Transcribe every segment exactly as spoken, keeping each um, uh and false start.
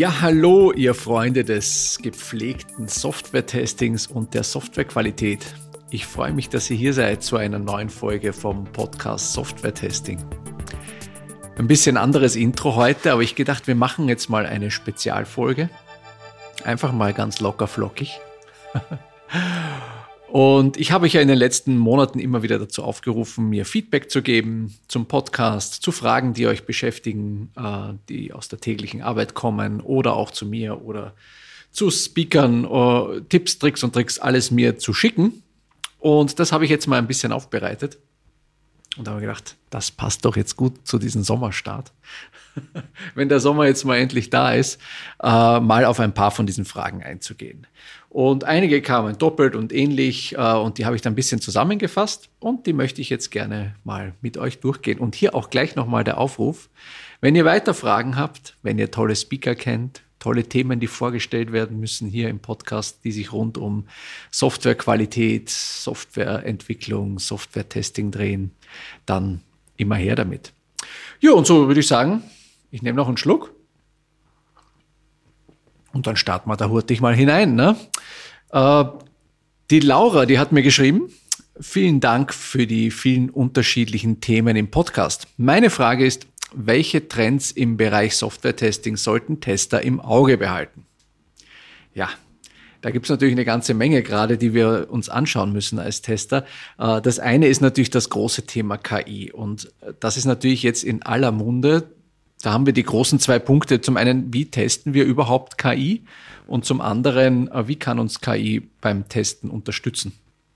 Ja, hallo, ihr Freunde des gepflegten Software-Testings und der Softwarequalität. Ich freue mich, dass ihr hier seid zu einer neuen Folge vom Podcast Software-Testing. Ein bisschen anderes Intro heute, aber ich gedacht, wir machen jetzt mal eine Spezialfolge. Einfach mal ganz locker flockig. Und ich habe euch ja in den letzten Monaten immer wieder dazu aufgerufen, mir Feedback zu geben zum Podcast, zu Fragen, die euch beschäftigen, die aus der täglichen Arbeit kommen oder auch zu mir oder zu Speakern, Tipps, Tricks und Tricks, alles mir zu schicken. Und das habe ich jetzt mal ein bisschen aufbereitet. Und da habe ich gedacht, das passt doch jetzt gut zu diesem Sommerstart. Wenn der Sommer jetzt mal endlich da ist, äh, mal auf ein paar von diesen Fragen einzugehen. Und einige kamen doppelt und ähnlich äh, und die habe ich dann ein bisschen zusammengefasst und die möchte ich jetzt gerne mal mit euch durchgehen. Und hier auch gleich nochmal der Aufruf, wenn ihr weiter Fragen habt, wenn ihr tolle Speaker kennt, tolle Themen, die vorgestellt werden müssen hier im Podcast, die sich rund um Softwarequalität, Softwareentwicklung, Software-Testing drehen, dann immer her damit. Ja, und so würde ich sagen, ich nehme noch einen Schluck und dann starten wir da hurtig mal hinein. Ne? Äh, die Laura, die hat mir geschrieben, vielen Dank für die vielen unterschiedlichen Themen im Podcast. Meine Frage ist, welche Trends im Bereich Software-Testing sollten Tester im Auge behalten? Ja, da gibt es natürlich eine ganze Menge gerade, die wir uns anschauen müssen als Tester. Das eine ist natürlich das große Thema K I und das ist natürlich jetzt in aller Munde. Da haben wir die großen zwei Punkte. Zum einen, wie testen wir überhaupt K I? Und zum anderen, wie kann uns K I beim Testen unterstützen?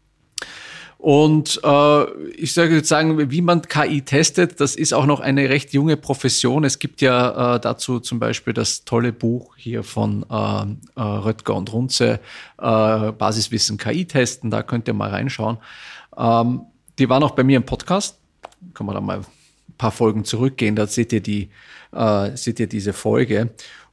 Und äh, ich sage jetzt sagen, wie man K I testet, das ist auch noch eine recht junge Profession. Es gibt ja äh, dazu zum Beispiel das tolle Buch hier von äh, äh, Röttger und Runze, äh, Basiswissen K I testen, da könnt ihr mal reinschauen. Ähm, die waren auch bei mir im Podcast, kann man da mal ein paar Folgen zurückgehen, da seht ihr, die, äh, seht ihr diese Folge.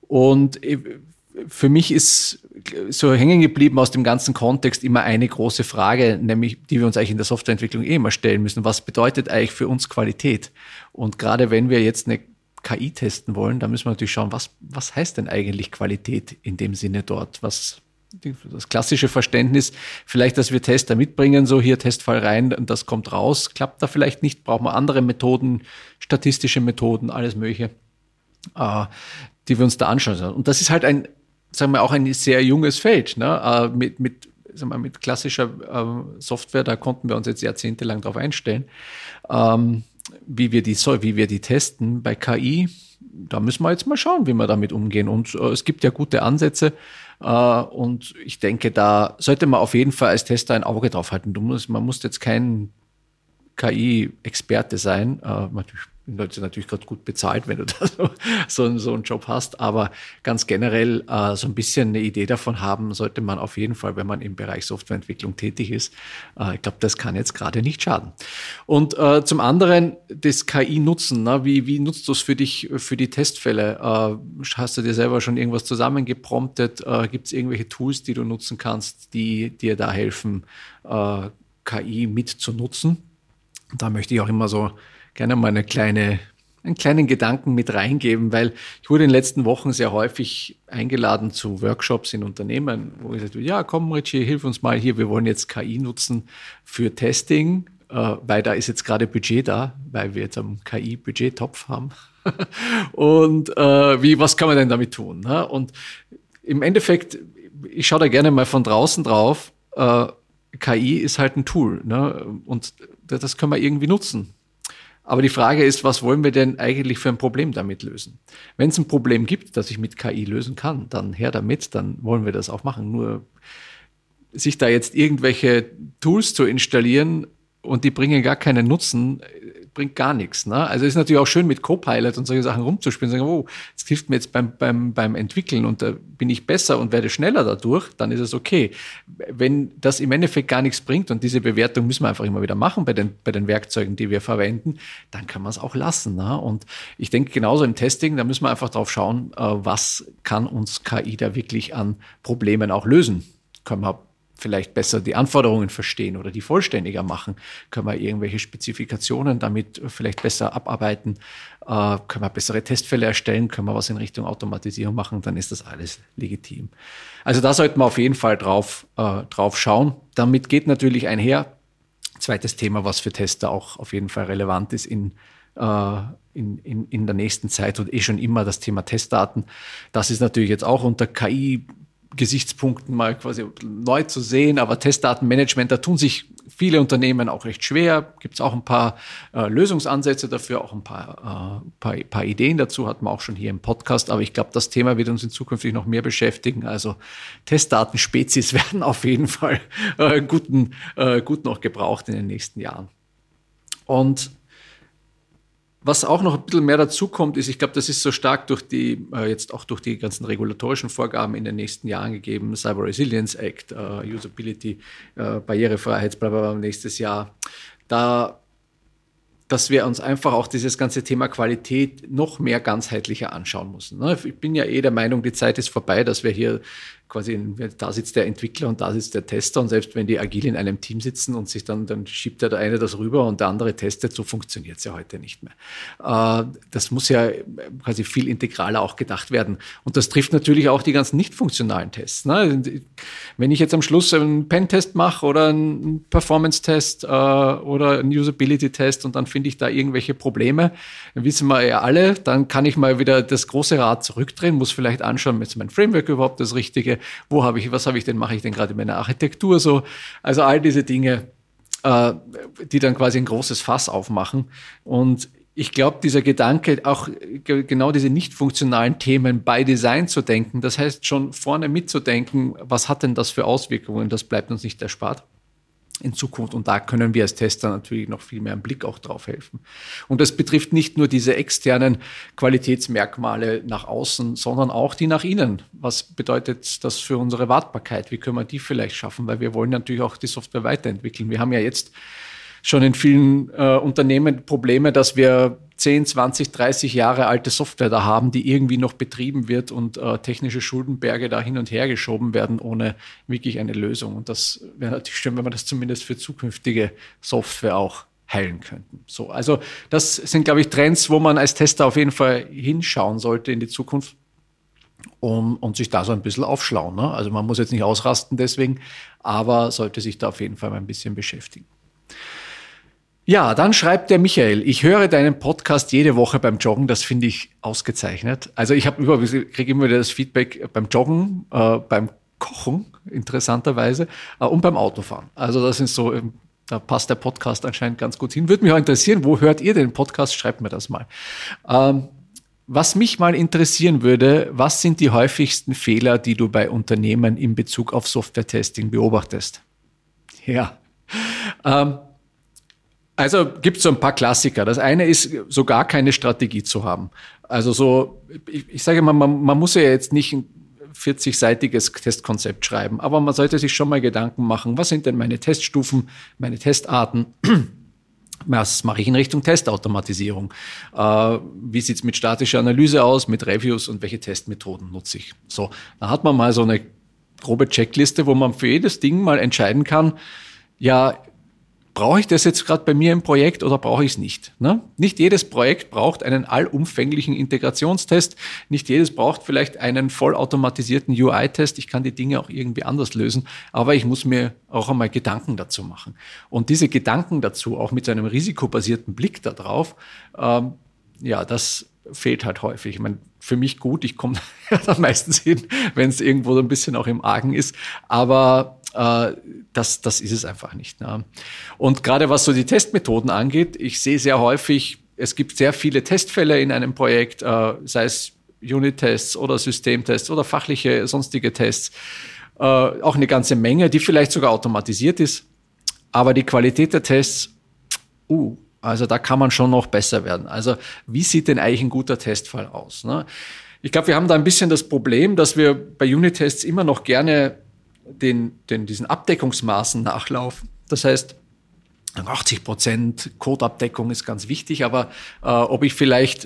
Und äh, für mich ist so hängen geblieben aus dem ganzen Kontext immer eine große Frage, nämlich die wir uns eigentlich in der Softwareentwicklung eh immer stellen müssen. Was bedeutet eigentlich für uns Qualität? Und gerade wenn wir jetzt eine K I testen wollen, dann müssen wir natürlich schauen, was, was heißt denn eigentlich Qualität in dem Sinne dort? Was das klassische Verständnis, vielleicht, dass wir Tester mitbringen, so hier Testfall rein und das kommt raus, klappt da vielleicht nicht, brauchen wir andere Methoden, statistische Methoden, alles Mögliche, äh, die wir uns da anschauen. Und das ist halt ein sagen wir auch ein sehr junges Feld, ne? Äh, mit, mit, sagen wir, mit klassischer äh, Software, da konnten wir uns jetzt jahrzehntelang darauf einstellen, ähm, wie wir die wie wir die testen. Bei K I, da müssen wir jetzt mal schauen, wie wir damit umgehen. Und äh, es gibt ja gute Ansätze. Äh, und ich denke, da sollte man auf jeden Fall als Tester ein Auge drauf halten. Du musst, man muss jetzt kein K I-Experte sein. Äh, natürlich Leute natürlich gerade gut bezahlt, wenn du da so, so, so einen Job hast, aber ganz generell äh, so ein bisschen eine Idee davon haben sollte man auf jeden Fall, wenn man im Bereich Softwareentwicklung tätig ist. Äh, ich glaube, das kann jetzt gerade nicht schaden. Und äh, zum anderen das K I-Nutzen, ne? wie, wie nutzt du es für dich, für die Testfälle? Äh, hast du dir selber schon irgendwas zusammengepromptet? Äh, Gibt es irgendwelche Tools, die du nutzen kannst, die dir da helfen, äh, K I mit zu nutzen? Da möchte ich auch immer so gerne mal eine kleine, einen kleinen Gedanken mit reingeben, weil ich wurde in den letzten Wochen sehr häufig eingeladen zu Workshops in Unternehmen, wo ich gesagt habe, ja, komm Richie, hilf uns mal hier, wir wollen jetzt K I nutzen für Testing, äh, weil da ist jetzt gerade Budget da, weil wir jetzt einen K I-Budgettopf haben. Und äh, wie, was kann man denn damit tun? Ne? Und im Endeffekt, ich schaue da gerne mal von draußen drauf, äh, K I ist halt ein Tool, ne? Und das können wir irgendwie nutzen. Aber die Frage ist, was wollen wir denn eigentlich für ein Problem damit lösen? Wenn es ein Problem gibt, das ich mit K I lösen kann, dann her damit, dann wollen wir das auch machen. Nur sich da jetzt irgendwelche Tools zu installieren und die bringen gar keinen Nutzen, bringt gar nichts. Ne? Also es ist natürlich auch schön, mit Copilot und solche Sachen rumzuspielen, sagen, oh, das hilft mir jetzt beim, beim, beim Entwickeln und da bin ich besser und werde schneller dadurch, dann ist es okay. Wenn das im Endeffekt gar nichts bringt und diese Bewertung müssen wir einfach immer wieder machen bei den, bei den Werkzeugen, die wir verwenden, dann kann man es auch lassen. Ne? Und ich denke, genauso im Testing, da müssen wir einfach drauf schauen, was kann uns K I da wirklich an Problemen auch lösen. Können wir vielleicht besser die Anforderungen verstehen oder die vollständiger machen? Können wir irgendwelche Spezifikationen damit vielleicht besser abarbeiten? Äh, können wir bessere Testfälle erstellen? Können wir was in Richtung Automatisierung machen? Dann ist das alles legitim. Also da sollten wir auf jeden Fall drauf, äh, drauf schauen. Damit geht natürlich einher. Zweites Thema, was für Tester auch auf jeden Fall relevant ist in äh, In, in, in der nächsten Zeit und eh schon immer das Thema Testdaten. Das ist natürlich jetzt auch unter K I-Gesichtspunkten mal quasi neu zu sehen, aber Testdatenmanagement, da tun sich viele Unternehmen auch recht schwer. Gibt es auch ein paar äh, Lösungsansätze dafür, auch ein paar, äh, paar, paar Ideen dazu, hatten wir auch schon hier im Podcast, aber ich glaube, das Thema wird uns in Zukunft noch mehr beschäftigen. Also Testdatenspezies werden auf jeden Fall äh, gut, äh, gut noch gebraucht in den nächsten Jahren. Und was auch noch ein bisschen mehr dazu kommt, ist, ich glaube, das ist so stark durch die, äh, jetzt auch durch die ganzen regulatorischen Vorgaben in den nächsten Jahren gegeben, Cyber Resilience Act, äh, Usability, äh, Barrierefreiheit, bla, bla, bla, nächstes Jahr, da, dass wir uns einfach auch dieses ganze Thema Qualität noch mehr ganzheitlicher anschauen müssen. Ne? Ich bin ja eh der Meinung, die Zeit ist vorbei, dass wir hier quasi, da sitzt der Entwickler und da sitzt der Tester und selbst wenn die agil in einem Team sitzen und sich dann, dann schiebt der eine das rüber und der andere testet, so funktioniert es ja heute nicht mehr. Äh, das muss ja quasi viel integraler auch gedacht werden. Und das trifft natürlich auch die ganzen nicht funktionalen Tests. Ne? Wenn ich jetzt am Schluss einen Pen-Test mache oder einen Performance-Test äh, oder einen Usability-Test und dann finde ich da irgendwelche Probleme, dann wissen wir ja alle, dann kann ich mal wieder das große Rad zurückdrehen, muss vielleicht anschauen, ist mein Framework überhaupt das Richtige? Wo habe ich, was habe ich denn, mache ich denn gerade in meiner Architektur so? Also all diese Dinge, äh, die dann quasi ein großes Fass aufmachen. Und ich glaube, dieser Gedanke, auch g- genau diese nicht funktionalen Themen bei Design zu denken, das heißt schon vorne mitzudenken, was hat denn das für Auswirkungen, das bleibt uns nicht erspart in Zukunft. Und da können wir als Tester natürlich noch viel mehr einen Blick auch drauf helfen. Und das betrifft nicht nur diese externen Qualitätsmerkmale nach außen, sondern auch die nach innen. Was bedeutet das für unsere Wartbarkeit? Wie können wir die vielleicht schaffen? Weil wir wollen natürlich auch die Software weiterentwickeln. Wir haben ja jetzt schon in vielen äh, Unternehmen Probleme, dass wir zehn, zwanzig, dreißig Jahre alte Software da haben, die irgendwie noch betrieben wird und äh, technische Schuldenberge da hin und her geschoben werden, ohne wirklich eine Lösung. Und das wäre natürlich schön, wenn wir das zumindest für zukünftige Software auch heilen könnten. So, also das sind, glaube ich, Trends, wo man als Tester auf jeden Fall hinschauen sollte in die Zukunft um, und sich da so ein bisschen aufschlauen. Ne? Also man muss jetzt nicht ausrasten deswegen, aber sollte sich da auf jeden Fall mal ein bisschen beschäftigen. Ja, dann schreibt der Michael, ich höre deinen Podcast jede Woche beim Joggen, das finde ich ausgezeichnet. Also ich habe über, kriege immer wieder das Feedback beim Joggen, äh, beim Kochen, interessanterweise, äh, und beim Autofahren. Also das ist so, ähm, da passt der Podcast anscheinend ganz gut hin. Würde mich auch interessieren, wo hört ihr den Podcast? Schreibt mir das mal. Ähm, was mich mal interessieren würde, was sind die häufigsten Fehler, die du bei Unternehmen in Bezug auf Software-Testing beobachtest? Ja, ähm, also gibt es so ein paar Klassiker. Das eine ist, so gar keine Strategie zu haben. Also so, ich, ich sage mal, man, man muss ja jetzt nicht ein vierzig-seitiges Testkonzept schreiben, aber man sollte sich schon mal Gedanken machen, was sind denn meine Teststufen, meine Testarten? Was mache ich in Richtung Testautomatisierung? Äh, wie sieht es mit statischer Analyse aus, mit Reviews und welche Testmethoden nutze ich? So, da hat man mal so eine grobe Checkliste, wo man für jedes Ding mal entscheiden kann, ja, brauche ich das jetzt gerade bei mir im Projekt oder brauche ich es nicht? Ne? Nicht jedes Projekt braucht einen allumfänglichen Integrationstest. Nicht jedes braucht vielleicht einen vollautomatisierten U I-Test. Ich kann die Dinge auch irgendwie anders lösen, aber ich muss mir auch einmal Gedanken dazu machen. Und diese Gedanken dazu, auch mit so einem risikobasierten Blick darauf, ähm, ja, das fehlt halt häufig. Ich meine, für mich gut, ich komme da meistens hin, wenn es irgendwo so ein bisschen auch im Argen ist, aber Das, das ist es einfach nicht. Ne? Und gerade was so die Testmethoden angeht, ich sehe sehr häufig, es gibt sehr viele Testfälle in einem Projekt, äh, sei es Unit-Tests oder Systemtests oder fachliche, sonstige Tests, äh, auch eine ganze Menge, die vielleicht sogar automatisiert ist. Aber die Qualität der Tests, uh, also da kann man schon noch besser werden. Also wie sieht denn eigentlich ein guter Testfall aus? Ne? Ich glaube, wir haben da ein bisschen das Problem, dass wir bei Unit-Tests immer noch gerne Den, den, diesen Abdeckungsmaßen nachlaufen. Das heißt, achtzig Prozent Codeabdeckung ist ganz wichtig, aber äh, ob ich vielleicht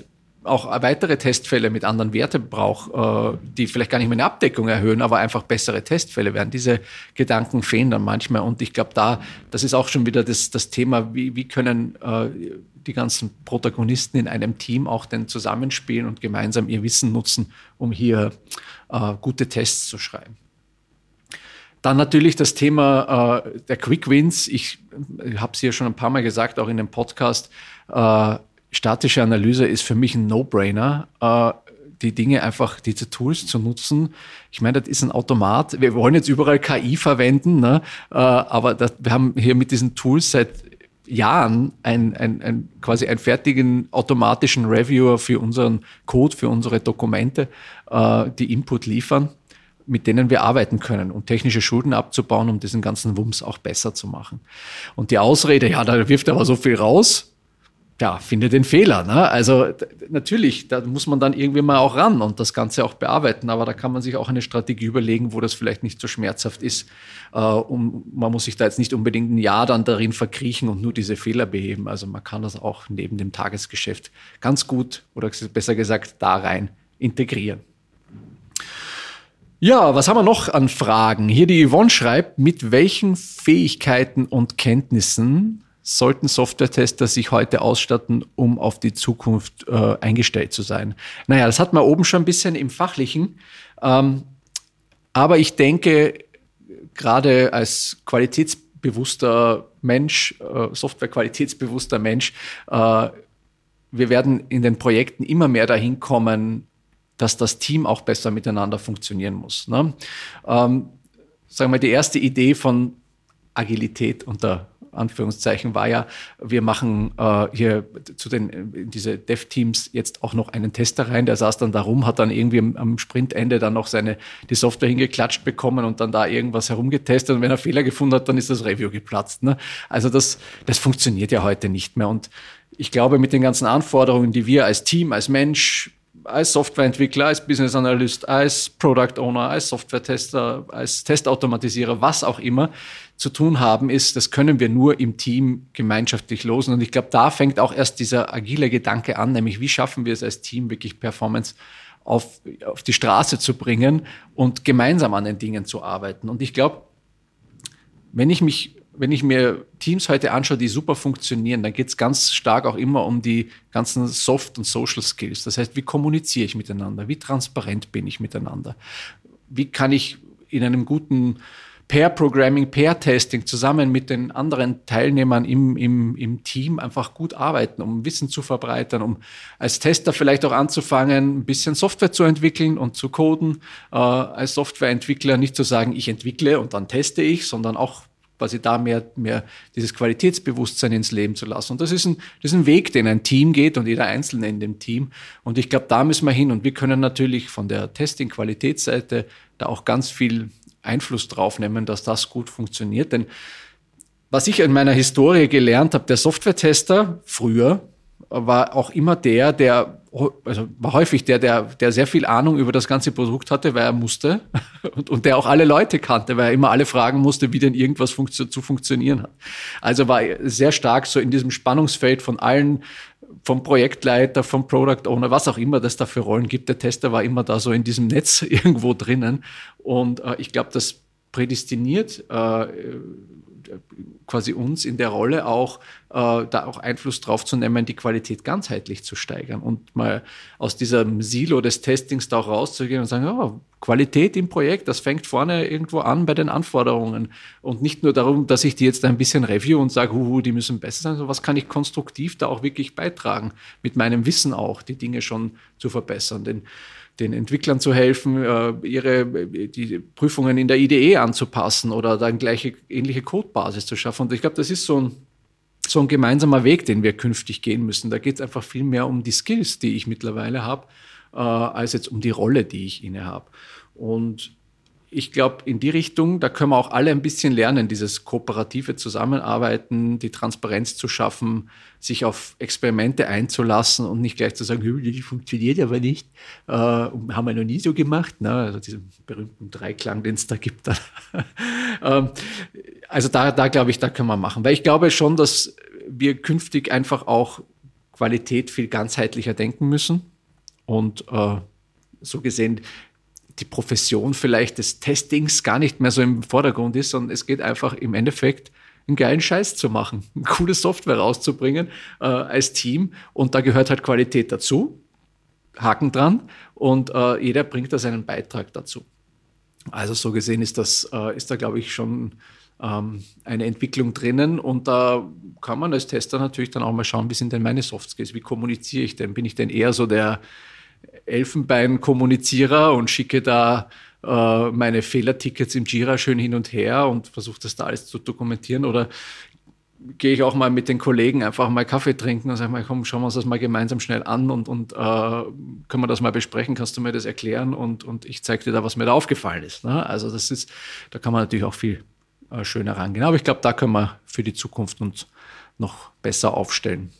auch weitere Testfälle mit anderen Werten brauche, äh, die vielleicht gar nicht mehr eine Abdeckung erhöhen, aber einfach bessere Testfälle werden. Diese Gedanken fehlen dann manchmal. Und ich glaube, da, das ist auch schon wieder das, das Thema, wie, wie können äh, die ganzen Protagonisten in einem Team auch denn zusammenspielen und gemeinsam ihr Wissen nutzen, um hier äh, gute Tests zu schreiben. Dann natürlich das Thema äh, der Quick Wins. Ich, ich habe es hier schon ein paar Mal gesagt, auch in dem Podcast. Äh, statische Analyse ist für mich ein No-Brainer. Äh, die Dinge einfach, diese Tools zu nutzen. Ich meine, das ist ein Automat. Wir wollen jetzt überall K I verwenden, ne? äh, aber das, wir haben hier mit diesen Tools seit Jahren ein, ein, ein, quasi einen fertigen automatischen Reviewer für unseren Code, für unsere Dokumente, äh, die Input liefern, mit denen wir arbeiten können, um technische Schulden abzubauen, um diesen ganzen Wumms auch besser zu machen. Und die Ausrede, ja, da wirft aber so viel raus, ja, finde den Fehler. Ne? Also d- natürlich, da muss man dann irgendwie mal auch ran und das Ganze auch bearbeiten, aber da kann man sich auch eine Strategie überlegen, wo das vielleicht nicht so schmerzhaft ist. Äh, um, man muss sich da jetzt nicht unbedingt ein Jahr dann darin verkriechen und nur diese Fehler beheben. Also man kann das auch neben dem Tagesgeschäft ganz gut, oder besser gesagt, da rein integrieren. Ja, was haben wir noch an Fragen? Hier die Yvonne schreibt, mit welchen Fähigkeiten und Kenntnissen sollten Software-Tester sich heute ausstatten, um auf die Zukunft äh, eingestellt zu sein? Naja, das hat man oben schon ein bisschen im Fachlichen. Ähm, aber ich denke, gerade als qualitätsbewusster Mensch, äh, Software-qualitätsbewusster Mensch, äh, wir werden in den Projekten immer mehr dahin kommen, dass das Team auch besser miteinander funktionieren muss. Ne? Ähm, sagen wir, die erste Idee von Agilität unter Anführungszeichen war ja, wir machen äh, hier zu den in diese Dev-Teams jetzt auch noch einen Tester rein, der saß dann da rum, hat dann irgendwie am, am Sprintende dann noch seine die Software hingeklatscht bekommen und dann da irgendwas herumgetestet und wenn er Fehler gefunden hat, dann ist das Review geplatzt. Ne? Also das, das funktioniert ja heute nicht mehr und ich glaube, mit den ganzen Anforderungen, die wir als Team, als Mensch, als Softwareentwickler, als Business Analyst, als Product Owner, als Software-Tester, als Testautomatisierer, was auch immer zu tun haben, ist, das können wir nur im Team gemeinschaftlich losen. Und ich glaube, da fängt auch erst dieser agile Gedanke an, nämlich wie schaffen wir es als Team wirklich Performance auf, auf die Straße zu bringen und gemeinsam an den Dingen zu arbeiten. Und ich glaube, wenn ich mich Wenn ich mir Teams heute anschaue, die super funktionieren, dann geht es ganz stark auch immer um die ganzen Soft- und Social Skills. Das heißt, wie kommuniziere ich miteinander? Wie transparent bin ich miteinander? Wie kann ich in einem guten Pair-Programming, Pair-Testing zusammen mit den anderen Teilnehmern im, im, im Team einfach gut arbeiten, um Wissen zu verbreitern, um als Tester vielleicht auch anzufangen, ein bisschen Software zu entwickeln und zu coden, äh, als Softwareentwickler nicht zu sagen, ich entwickle und dann teste ich, sondern auch quasi da mehr, mehr dieses Qualitätsbewusstsein ins Leben zu lassen. Und das ist ein, das ist ein Weg, den ein Team geht und jeder Einzelne in dem Team. Und ich glaube, da müssen wir hin. Und wir können natürlich von der Testing-Qualitätsseite da auch ganz viel Einfluss drauf nehmen, dass das gut funktioniert. Denn was ich in meiner Historie gelernt habe, der Software-Tester früher war auch immer der, der, also war häufig der, der, der sehr viel Ahnung über das ganze Produkt hatte, weil er musste und, und der auch alle Leute kannte, weil er immer alle fragen musste, wie denn irgendwas funktio- zu funktionieren hat. Also war er sehr stark so in diesem Spannungsfeld von allen, vom Projektleiter, vom Product Owner, was auch immer das da für Rollen gibt. Der Tester war immer da so in diesem Netz irgendwo drinnen und äh, ich glaube, das prädestiniert äh, quasi uns in der Rolle auch, äh, da auch Einfluss drauf zu nehmen, die Qualität ganzheitlich zu steigern und mal aus diesem Silo des Testings da auch rauszugehen und sagen, ja, Qualität im Projekt, das fängt vorne irgendwo an bei den Anforderungen und nicht nur darum, dass ich die jetzt ein bisschen review und sage, huhu, die müssen besser sein, sondern was kann ich konstruktiv da auch wirklich beitragen, mit meinem Wissen auch, die Dinge schon zu verbessern, denn den Entwicklern zu helfen, ihre die Prüfungen in der I D E anzupassen oder dann gleiche ähnliche Codebasis zu schaffen. Und ich glaube, das ist so ein, so ein gemeinsamer Weg, den wir künftig gehen müssen. Da geht es einfach viel mehr um die Skills, die ich mittlerweile habe, äh, als jetzt um die Rolle, die ich inne habe. Und ich glaube, in die Richtung, da können wir auch alle ein bisschen lernen, dieses kooperative Zusammenarbeiten, die Transparenz zu schaffen, sich auf Experimente einzulassen und nicht gleich zu sagen, das funktioniert aber nicht, äh, haben wir noch nie so gemacht, ne? Also diesen berühmten Dreiklang, den es da gibt. ähm, also da, da glaube ich, da können wir machen, weil ich glaube schon, dass wir künftig einfach auch Qualität viel ganzheitlicher denken müssen. und äh, so gesehen die Profession vielleicht des Testings gar nicht mehr so im Vordergrund ist, sondern es geht einfach im Endeffekt einen geilen Scheiß zu machen, eine coole Software rauszubringen äh, als Team und da gehört halt Qualität dazu, Haken dran und äh, jeder bringt da seinen Beitrag dazu. Also so gesehen ist das, äh, ist da glaube ich schon ähm, eine Entwicklung drinnen und da kann man als Tester natürlich dann auch mal schauen, wie sind denn meine Soft Skills, wie kommuniziere ich denn, bin ich denn eher so der Elfenbein-Kommunizierer und schicke da äh, meine Fehlertickets im Jira schön hin und her und versuche das da alles zu dokumentieren oder gehe ich auch mal mit den Kollegen einfach mal Kaffee trinken und sage mal, komm, schauen wir uns das mal gemeinsam schnell an und, und äh, können wir das mal besprechen, kannst du mir das erklären und, und ich zeige dir da, was mir da aufgefallen ist. Ne? Also das ist, da kann man natürlich auch viel äh, schöner rangehen. Aber ich glaube, da können wir für die Zukunft uns noch besser aufstellen.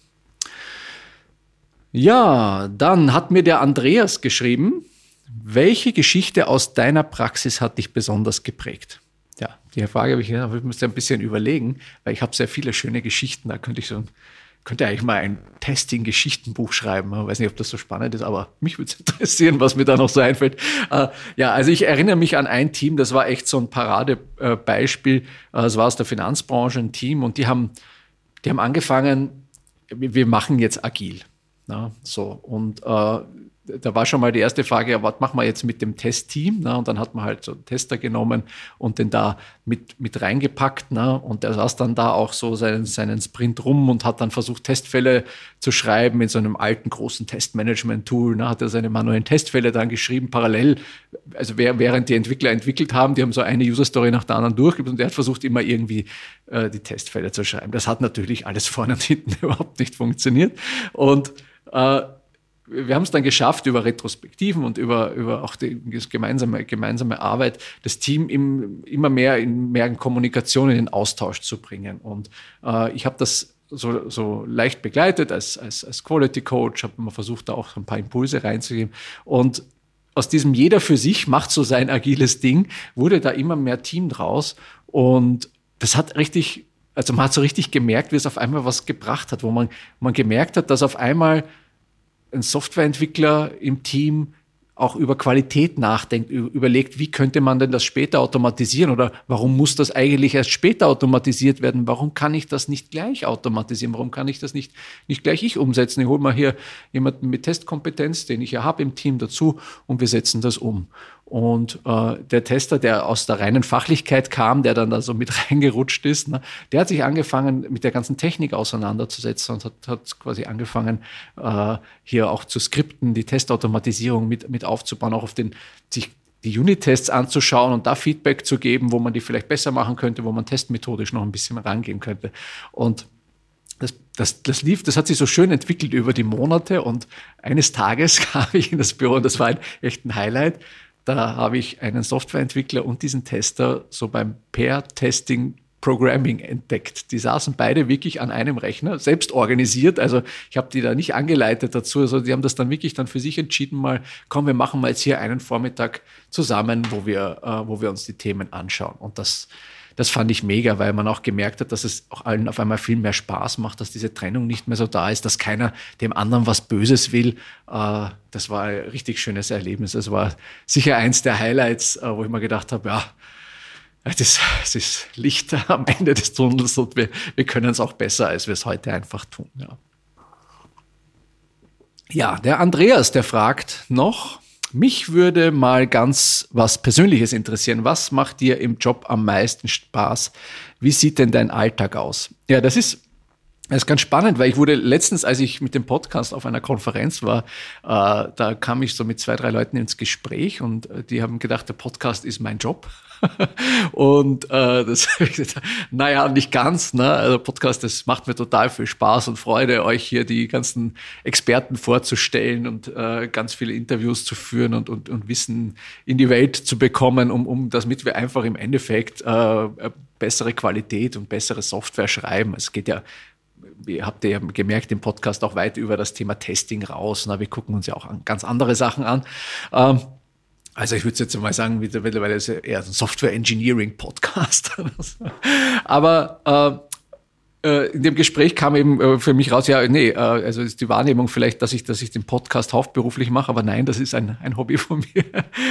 Ja, dann hat mir der Andreas geschrieben, welche Geschichte aus deiner Praxis hat dich besonders geprägt? Ja, die Frage habe ich, ja, ich muss ein bisschen überlegen, weil ich habe sehr viele schöne Geschichten. Da könnte ich so, könnte eigentlich mal ein Testing-Geschichtenbuch schreiben. Ich weiß nicht, ob das so spannend ist, aber mich würde es interessieren, was mir da noch so einfällt. Äh, ja, also ich erinnere mich an ein Team, das war echt so ein Paradebeispiel. Es war aus der Finanzbranche ein Team und die haben, die haben angefangen, wir machen jetzt agil. Na, so, und äh, da war schon mal die erste Frage, ja, was machen wir jetzt mit dem Testteam? Na, und dann hat man halt so einen Tester genommen und den da mit, mit reingepackt. Na, und der saß dann da auch so seinen, seinen Sprint rum und hat dann versucht, Testfälle zu schreiben in so einem alten, großen Testmanagement-Tool. Na, hat er seine manuellen Testfälle dann geschrieben, parallel. Also während die Entwickler entwickelt haben, die haben so eine User-Story nach der anderen durchgegeben und der hat versucht, immer irgendwie äh, die Testfälle zu schreiben. Das hat natürlich alles vorne und hinten überhaupt nicht funktioniert. Und äh, wir haben es dann geschafft, über Retrospektiven und über, über auch die gemeinsame, gemeinsame Arbeit, das Team im, immer mehr in mehr in Kommunikation, in den Austausch zu bringen. Und äh, ich habe das so, so leicht begleitet als, als, als Quality Coach, habe immer versucht, da auch ein paar Impulse reinzugeben. Und aus diesem jeder für sich macht so sein agiles Ding, wurde da immer mehr Team draus. Und das hat richtig, also man hat so richtig gemerkt, wie es auf einmal was gebracht hat, wo man, man gemerkt hat, dass auf einmal ein Softwareentwickler im Team auch über Qualität nachdenkt, überlegt, wie könnte man denn das später automatisieren oder warum muss das eigentlich erst später automatisiert werden? Warum kann ich das nicht gleich automatisieren? Warum kann ich das nicht, nicht gleich ich umsetzen? Ich hole mal hier jemanden mit Testkompetenz, den ich ja habe im Team dazu und wir setzen das um. Und äh, der Tester, der aus der reinen Fachlichkeit kam, der dann da so mit reingerutscht ist, ne, der hat sich angefangen, mit der ganzen Technik auseinanderzusetzen und hat, hat quasi angefangen, äh, hier auch zu skripten, die Testautomatisierung mit, mit aufzubauen, auch auf den, sich die Unit-Tests anzuschauen und da Feedback zu geben, wo man die vielleicht besser machen könnte, wo man testmethodisch noch ein bisschen rangehen könnte. Und Das, das, das lief, das hat sich so schön entwickelt über die Monate und eines Tages kam ich in das Büro und das war ein, echt ein Highlight. Da habe ich einen Softwareentwickler und diesen Tester so beim Pair-Testing Programming entdeckt. Die saßen beide wirklich an einem Rechner, selbst organisiert. Also ich habe die da nicht angeleitet dazu. Also die haben das dann wirklich dann für sich entschieden, mal, komm, wir machen mal jetzt hier einen Vormittag zusammen, wo wir, äh, wo wir uns die Themen anschauen. Und das Das fand ich mega, weil man auch gemerkt hat, dass es auch allen auf einmal viel mehr Spaß macht, dass diese Trennung nicht mehr so da ist, dass keiner dem anderen was Böses will. Das war ein richtig schönes Erlebnis. Das war sicher eins der Highlights, wo ich mir gedacht habe, ja, das, das ist Licht am Ende des Tunnels und wir, wir können es auch besser, als wir es heute einfach tun. Ja. Ja, der Andreas, der fragt noch, mich würde mal ganz was Persönliches interessieren. Was macht dir im Job am meisten Spaß? Wie sieht denn dein Alltag aus? Ja, das ist, das ist ganz spannend, weil ich wurde letztens, als ich mit dem Podcast auf einer Konferenz war, äh, da kam ich so mit zwei, drei Leuten ins Gespräch und äh, die haben gedacht, der Podcast ist mein Job. Und äh, das, naja, nicht ganz. Ne? Also Podcast, das macht mir total viel Spaß und Freude, euch hier die ganzen Experten vorzustellen und äh, ganz viele Interviews zu führen und, und, und Wissen in die Welt zu bekommen, um, um damit wir einfach im Endeffekt äh, bessere Qualität und bessere Software schreiben. Es geht ja, ihr habt ja gemerkt, im Podcast auch weit über das Thema Testing raus. Na, wir gucken uns ja auch an, ganz andere Sachen an. Ähm, Also ich würde jetzt mal sagen, mittlerweile ist es eher ein Software-Engineering-Podcast. Aber äh, in dem Gespräch kam eben für mich raus, ja, nee, also ist die Wahrnehmung vielleicht, dass ich, dass ich den Podcast hauptberuflich mache, aber nein, das ist ein, ein Hobby von mir.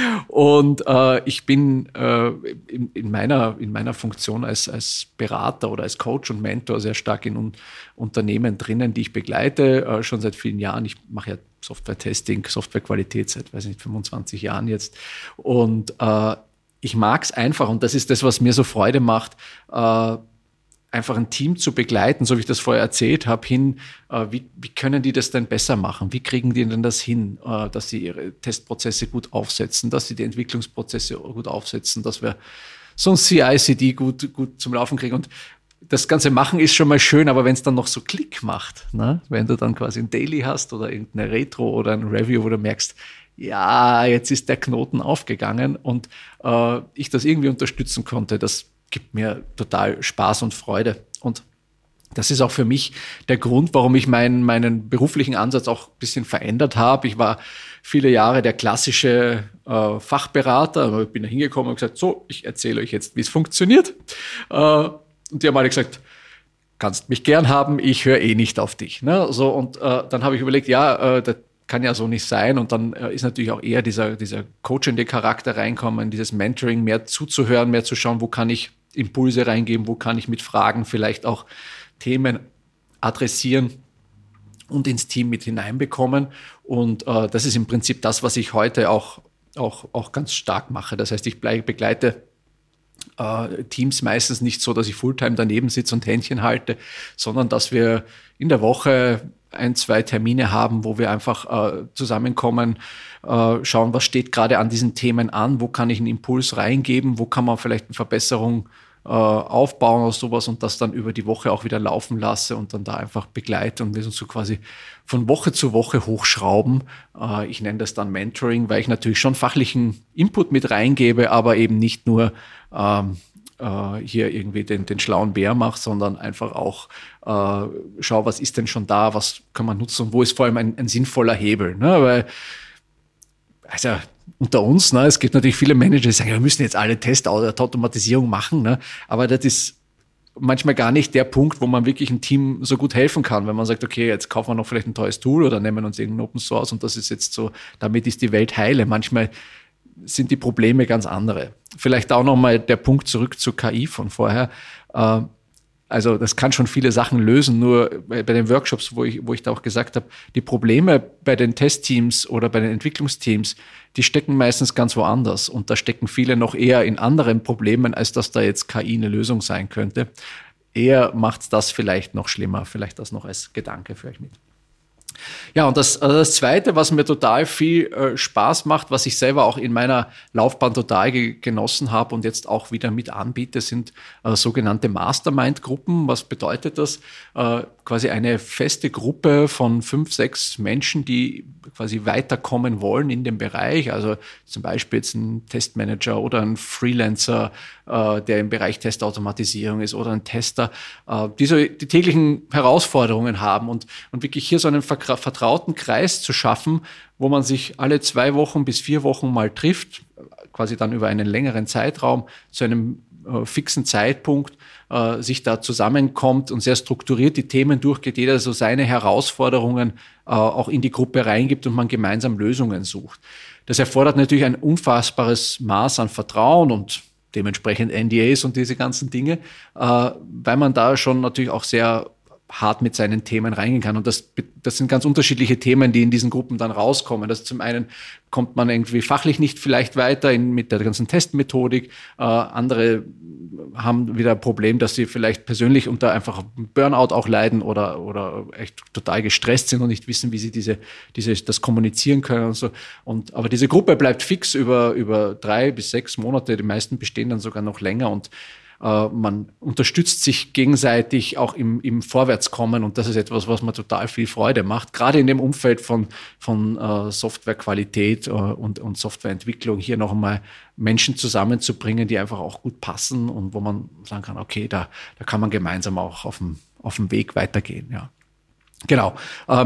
Und äh, ich bin äh, in, in meiner, in meiner Funktion als, als Berater oder als Coach und Mentor sehr stark in un, Unternehmen drinnen, die ich begleite, äh, schon seit vielen Jahren. Ich mache ja Software-Testing, Softwarequalität seit, weiß nicht, fünfundzwanzig Jahren jetzt. Und äh, ich mag es einfach, und das ist das, was mir so Freude macht, äh, einfach ein Team zu begleiten, so wie ich das vorher erzählt habe, hin, äh, wie, wie können die das denn besser machen? Wie kriegen die denn das hin, äh, dass sie ihre Testprozesse gut aufsetzen, dass sie die Entwicklungsprozesse gut aufsetzen, dass wir so ein C I C D gut, gut zum Laufen kriegen. Und das ganze Machen ist schon mal schön, aber wenn es dann noch so Klick macht, ne? Wenn du dann quasi ein Daily hast oder irgendeine Retro oder ein Review, wo du merkst, ja, jetzt ist der Knoten aufgegangen und äh, ich das irgendwie unterstützen konnte, das gibt mir total Spaß und Freude. Und das ist auch für mich der Grund, warum ich meinen, meinen beruflichen Ansatz auch ein bisschen verändert habe. Ich war viele Jahre der klassische äh, Fachberater. Ich bin da hingekommen und gesagt, so, ich erzähle euch jetzt, wie es funktioniert. Äh, und die haben alle gesagt, kannst mich gern haben, ich höre eh nicht auf dich. Ne? So, und äh, dann habe ich überlegt, ja, äh, das kann ja so nicht sein. Und dann äh, ist natürlich auch eher dieser, dieser coachende Charakter reinkommen, dieses Mentoring, mehr zuzuhören, mehr zu schauen, wo kann ich Impulse reingeben, wo kann ich mit Fragen vielleicht auch Themen adressieren und ins Team mit hineinbekommen. Und äh, das ist im Prinzip das, was ich heute auch, auch, auch ganz stark mache. Das heißt, ich begleite äh, Teams meistens nicht so, dass ich Fulltime daneben sitze und Händchen halte, sondern dass wir in der Woche ein, zwei Termine haben, wo wir einfach äh, zusammenkommen, äh, schauen, was steht gerade an diesen Themen an, wo kann ich einen Impuls reingeben, wo kann man vielleicht eine Verbesserung äh, aufbauen oder sowas und das dann über die Woche auch wieder laufen lasse und dann da einfach begleite und wir uns so quasi von Woche zu Woche hochschrauben. Äh, ich nenne das dann Mentoring, weil ich natürlich schon fachlichen Input mit reingebe, aber eben nicht nur ähm, hier irgendwie den, den schlauen Bär mache, sondern einfach auch äh, schau, was ist denn schon da, was kann man nutzen und wo ist vor allem ein, ein sinnvoller Hebel. Ne? Weil, also unter uns, ne, es gibt natürlich viele Manager, die sagen, wir müssen jetzt alle Testautomatisierung machen, ne? Aber das ist manchmal gar nicht der Punkt, wo man wirklich ein Team so gut helfen kann, wenn man sagt, okay, jetzt kaufen wir noch vielleicht ein teures Tool oder nehmen uns irgendein Open Source und das ist jetzt so, damit ist die Welt heile. Manchmal sind die Probleme ganz andere. Vielleicht auch nochmal der Punkt zurück zur K I von vorher. Also das kann schon viele Sachen lösen, nur bei den Workshops, wo ich, wo ich da auch gesagt habe, die Probleme bei den Testteams oder bei den Entwicklungsteams, die stecken meistens ganz woanders und da stecken viele noch eher in anderen Problemen, als dass da jetzt K I eine Lösung sein könnte. Eher macht das vielleicht noch schlimmer, vielleicht das noch als Gedanke für euch mit. Ja, und das, also das Zweite, was mir total viel äh, Spaß macht, was ich selber auch in meiner Laufbahn total ge- genossen habe und jetzt auch wieder mit anbiete, sind äh, sogenannte Mastermind-Gruppen. Was bedeutet das? Äh, quasi eine feste Gruppe von fünf, sechs Menschen, die quasi weiterkommen wollen in dem Bereich. Also zum Beispiel jetzt ein Testmanager oder ein Freelancer, äh, der im Bereich Testautomatisierung ist oder ein Tester, äh, die so die täglichen Herausforderungen haben und, und wirklich hier so einen verk- vertrauten Kreis zu schaffen, wo man sich alle zwei Wochen bis vier Wochen mal trifft, quasi dann über einen längeren Zeitraum zu einem äh, fixen Zeitpunkt äh, sich da zusammenkommt und sehr strukturiert die Themen durchgeht, jeder so seine Herausforderungen äh, auch in die Gruppe reingibt und man gemeinsam Lösungen sucht. Das erfordert natürlich ein unfassbares Maß an Vertrauen und dementsprechend N D As und diese ganzen Dinge, äh, weil man da schon natürlich auch sehr hart mit seinen Themen reingehen kann. Und das, das sind ganz unterschiedliche Themen, die in diesen Gruppen dann rauskommen. Das zum einen kommt man irgendwie fachlich nicht vielleicht weiter in, mit der ganzen Testmethodik. Äh, andere haben wieder ein Problem, dass sie vielleicht persönlich unter einfach Burnout auch leiden oder, oder echt total gestresst sind und nicht wissen, wie sie diese, diese, das kommunizieren können und so. Und, aber diese Gruppe bleibt fix über, über drei bis sechs Monate. Die meisten bestehen dann sogar noch länger und man unterstützt sich gegenseitig auch im, im Vorwärtskommen und das ist etwas, was mir total viel Freude macht. Gerade in dem Umfeld von, von äh, Softwarequalität äh, und, und Softwareentwicklung hier noch einmal Menschen zusammenzubringen, die einfach auch gut passen und wo man sagen kann, okay, da, da kann man gemeinsam auch auf dem, auf dem Weg weitergehen. Ja. Genau. Ähm,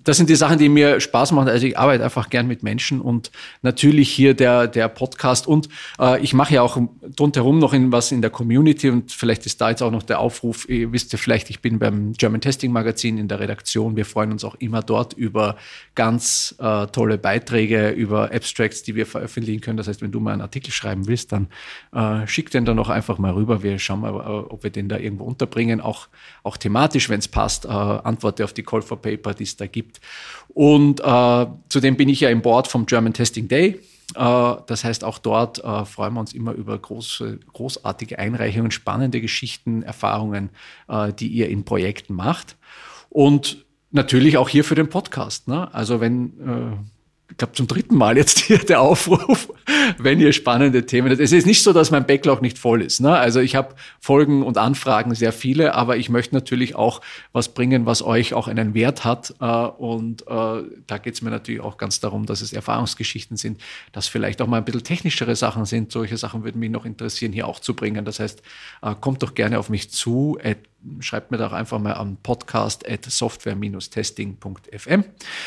das sind die Sachen, die mir Spaß machen. Also ich arbeite einfach gern mit Menschen und natürlich hier der, der Podcast und äh, ich mache ja auch rundherum noch in was in der Community und vielleicht ist da jetzt auch noch der Aufruf, ihr wisst ja vielleicht, ich bin beim German Testing Magazin in der Redaktion. Wir freuen uns auch immer dort über ganz äh, tolle Beiträge, über Abstracts, die wir veröffentlichen können. Das heißt, wenn du mal einen Artikel schreiben willst, dann äh, schick den dann doch einfach mal rüber. Wir schauen mal, ob wir den da irgendwo unterbringen, auch, auch thematisch, wenn es passt, äh, antworte auf die Call for Paper, die es da gibt. Und äh, zudem bin ich ja im Board vom German Testing Day. Äh, das heißt, auch dort äh, freuen wir uns immer über große, großartige Einreichungen, spannende Geschichten, Erfahrungen, äh, die ihr in Projekten macht. Und natürlich auch hier für den Podcast. Ne? Also wenn... Äh, ich glaube, zum dritten Mal jetzt hier der Aufruf, wenn ihr spannende Themen habt. Es ist nicht so, dass mein Backlog nicht voll ist. Ne? Also ich habe Folgen und Anfragen sehr viele, aber ich möchte natürlich auch was bringen, was euch auch einen Wert hat. Und da geht es mir natürlich auch ganz darum, dass es Erfahrungsgeschichten sind, dass vielleicht auch mal ein bisschen technischere Sachen sind. Solche Sachen würden mich noch interessieren, hier auch zu bringen. Das heißt, kommt doch gerne auf mich zu. Schreibt mir doch einfach mal an podcast at software dash testing punkt f m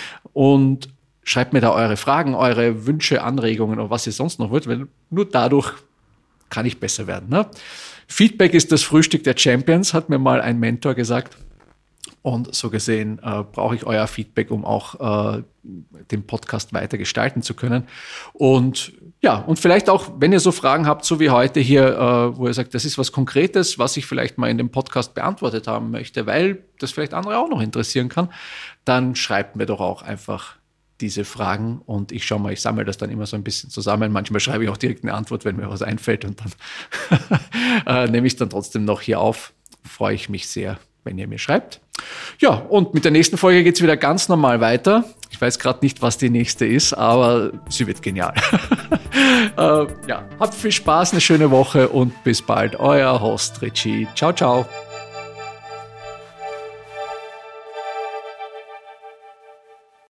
und schreibt mir da eure Fragen, eure Wünsche, Anregungen oder was ihr sonst noch wollt, weil nur dadurch kann ich besser werden. Ne? Feedback ist das Frühstück der Champions, hat mir mal ein Mentor gesagt. Und so gesehen äh, brauche ich euer Feedback, um auch äh, den Podcast weiter gestalten zu können. Und ja, und vielleicht auch, wenn ihr so Fragen habt, so wie heute hier, äh, wo ihr sagt, das ist was Konkretes, was ich vielleicht mal in dem Podcast beantwortet haben möchte, weil das vielleicht andere auch noch interessieren kann, dann schreibt mir doch auch einfach diese Fragen und ich schaue mal, ich sammle das dann immer so ein bisschen zusammen. Manchmal schreibe ich auch direkt eine Antwort, wenn mir was einfällt und dann äh, nehme ich es dann trotzdem noch hier auf. Freue ich mich sehr, wenn ihr mir schreibt. Ja, und mit der nächsten Folge geht es wieder ganz normal weiter. Ich weiß gerade nicht, was die nächste ist, aber sie wird genial. äh, ja, habt viel Spaß, eine schöne Woche und bis bald. Euer Host Richie. Ciao, ciao.